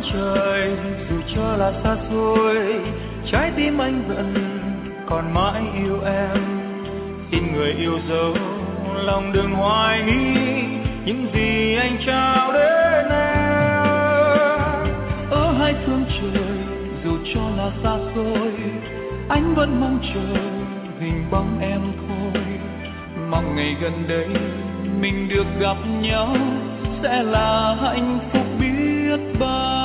trời, dù cho là xa xôi, trái tim anh vẫn còn mãi yêu em. Xin người yêu dấu lòng đừng hoài nghi những gì anh trao đến em. Ở hai phương trời, dù cho là xa xôi, anh vẫn mong chờ hình bóng em thôi. Mong ngày gần đây mình được gặp nhau sẽ là hạnh phúc biết bao.